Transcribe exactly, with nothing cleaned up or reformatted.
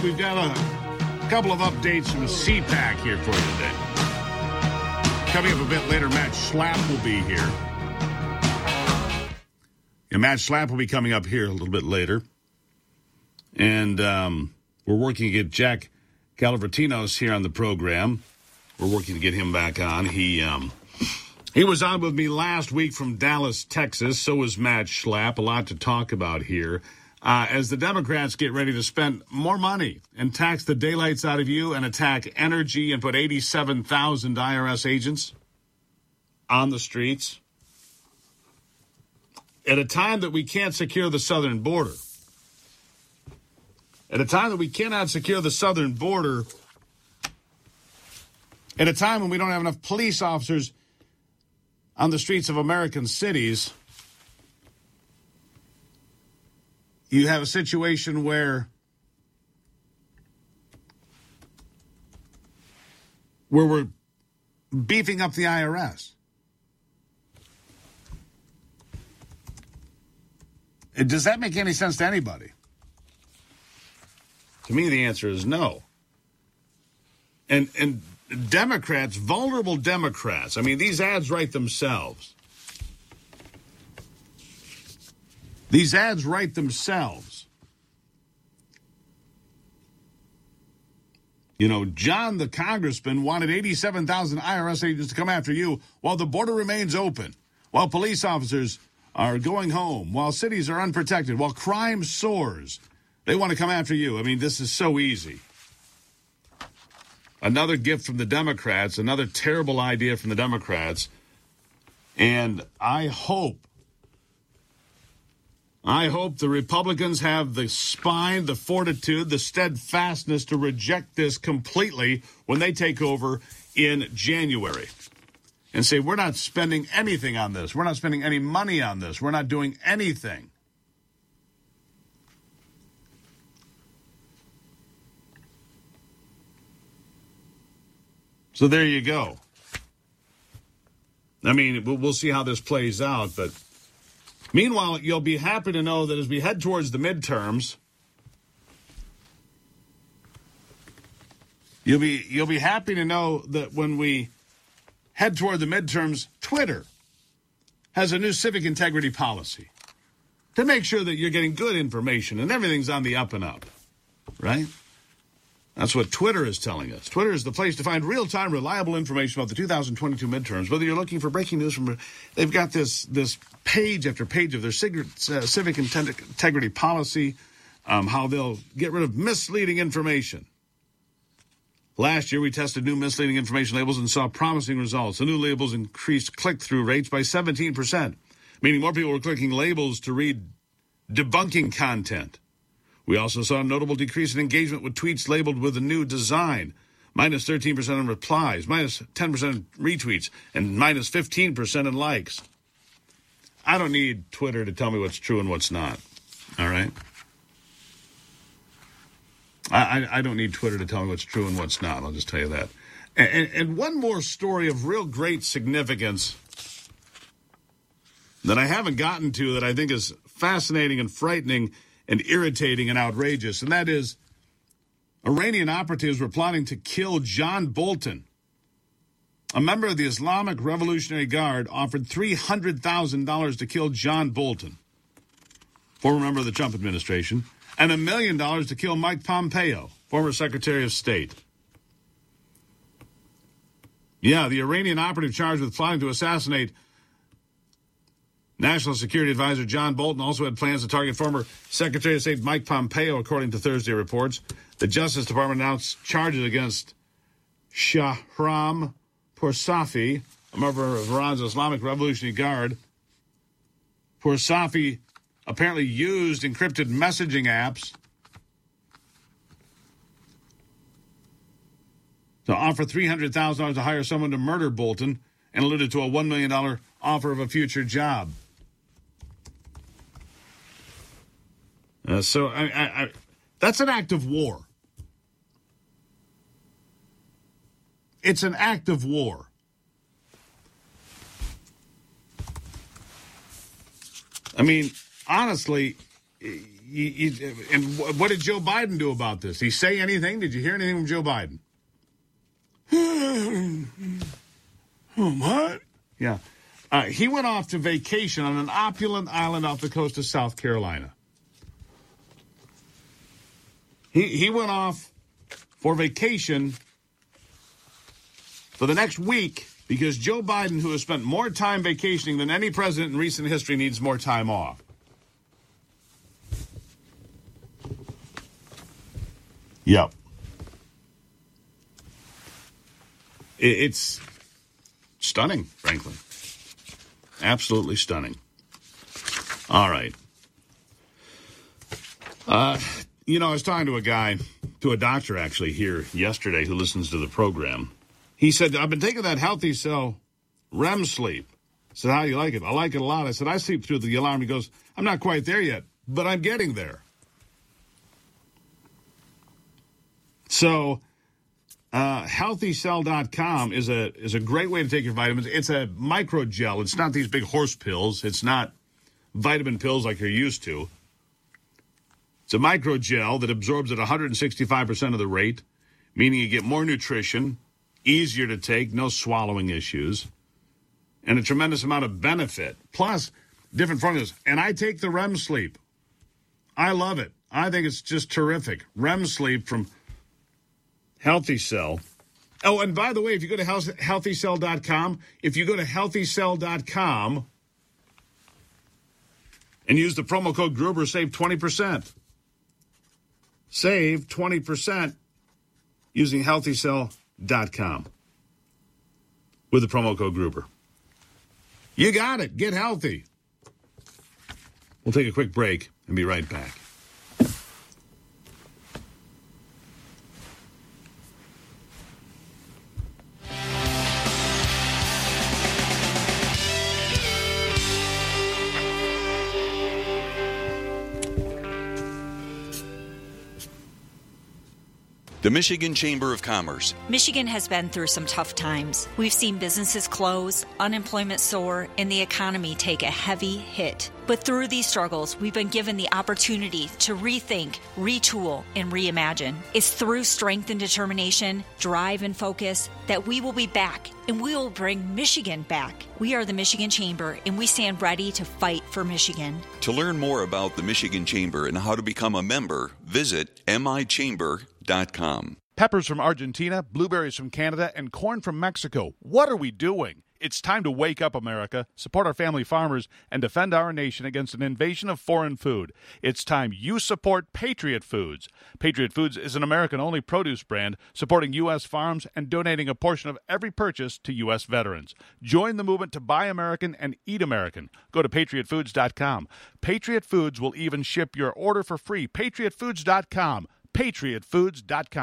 we've got a couple of updates from C PAC here for you today. Coming up a bit later, Matt Schlapp will be here. Yeah, Matt Schlapp will be coming up here a little bit later. And um, we're working to get Jack Calavertinos here on the program. We're working to get him back on. He um, he was on with me last week from Dallas, Texas. So was Matt Schlapp. A lot to talk about here. Uh, as the Democrats get ready to spend more money and tax the daylights out of you and attack energy and put eighty-seven thousand I R S agents on the streets at a time that we can't secure the southern border. At a time that we cannot secure the southern border, at a time when we don't have enough police officers on the streets of American cities, you have a situation where where we're beefing up the I R S. Does that make any sense to anybody? To me, the answer is no. And and Democrats, vulnerable Democrats, I mean, these ads write themselves. These ads write themselves. You know, John, the congressman, wanted eighty-seven thousand I R S agents to come after you while the border remains open, while police officers are going home, while cities are unprotected, while crime soars. They want to come after you. I mean, this is so easy. Another gift from the Democrats, another terrible idea from the Democrats. And I hope, I hope the Republicans have the spine, the fortitude, the steadfastness to reject this completely when they take over in January and say, we're not spending anything on this. We're not spending any money on this. We're not doing anything. So there you go. I mean, we'll see how this plays out. But meanwhile, you'll be happy to know that as we head towards the midterms, you'll be you'll be happy to know that when we head toward the midterms, Twitter has a new civic integrity policy to make sure that you're getting good information and everything's on the up and up, right? That's what Twitter is telling us. Twitter is the place to find real-time, reliable information about the two thousand twenty-two midterms. Whether you're looking for breaking news from, they've got this this page after page of their civic, uh, civic integrity policy, um, how they'll get rid of misleading information. Last year, we tested new misleading information labels and saw promising results. The new labels increased click-through rates by seventeen percent, meaning more people were clicking labels to read debunking content. We also saw a notable decrease in engagement with tweets labeled with a new design, minus thirteen percent in replies, minus ten percent in retweets, and minus fifteen percent in likes. I don't need Twitter to tell me what's true and what's not, all right? I, I, I don't need Twitter to tell me what's true and what's not, I'll just tell you that. And, and, and one more story of real great significance that I haven't gotten to that I think is fascinating and frightening and irritating and outrageous, and that is Iranian operatives were plotting to kill John Bolton. A member of the Islamic Revolutionary Guard offered three hundred thousand dollars to kill John Bolton, former member of the Trump administration, and a million dollars to kill Mike Pompeo, former Secretary of State. Yeah, the Iranian operative charged with plotting to assassinate National Security Advisor John Bolton also had plans to target former Secretary of State Mike Pompeo, according to Thursday reports. The Justice Department announced charges against Shahram Poursafi, a member of Iran's Islamic Revolutionary Guard. Poursafi apparently used encrypted messaging apps to offer three hundred thousand dollars to hire someone to murder Bolton and alluded to a one million dollars offer of a future job. Uh, so I, I, I, that's an act of war. It's an act of war. I mean, honestly, you, you, and what did Joe Biden do about this? Did he say anything? Did you hear anything from Joe Biden? What? Yeah. Uh, he went off to vacation on an opulent island off the coast of South Carolina. He, he went off for vacation for the next week because Joe Biden, who has spent more time vacationing than any president in recent history, needs more time off. Yep. It, it's stunning, frankly. Absolutely stunning. All right. Uh, you know, I was talking to a guy, to a doctor actually here yesterday who listens to the program. He said, I've been taking that Healthy Cell R E M sleep. I said, how do you like it? I like it a lot. I said, I sleep through the alarm. He goes, I'm not quite there yet, but I'm getting there. So uh, healthy cell dot com is a is a great way to take your vitamins. It's a micro gel. It's not these big horse pills. It's not vitamin pills like you're used to. It's a micro gel that absorbs at one hundred sixty-five percent of the rate, meaning you get more nutrition, easier to take, no swallowing issues, and a tremendous amount of benefit. Plus, different formulas. And I take the R E M sleep. I love it. I think it's just terrific. R E M sleep from Healthy Cell. Oh, and by the way, if you go to healthy cell dot com, if you go to healthy cell dot com and use the promo code Gruber, save twenty percent. Save twenty percent using healthy cell dot com with the promo code Gruber. You got it. Get healthy. We'll take a quick break and be right back. The Michigan Chamber of Commerce. Michigan has been through some tough times. We've seen businesses close, unemployment soar, and the economy take a heavy hit. But through these struggles, we've been given the opportunity to rethink, retool, and reimagine. It's through strength and determination, drive and focus that we will be back, and we will bring Michigan back. We are the Michigan Chamber, and we stand ready to fight for Michigan. To learn more about the Michigan Chamber and how to become a member, visit m i chamber dot com. Peppers from Argentina, blueberries from Canada, and corn from Mexico. What are we doing? It's time to wake up, America, support our family farmers, and defend our nation against an invasion of foreign food. It's time you support Patriot Foods. Patriot Foods is an American-only produce brand supporting U S farms and donating a portion of every purchase to U S veterans. Join the movement to buy American and eat American. Go to patriot foods dot com. Patriot Foods will even ship your order for free. patriot foods dot com. patriot foods dot com.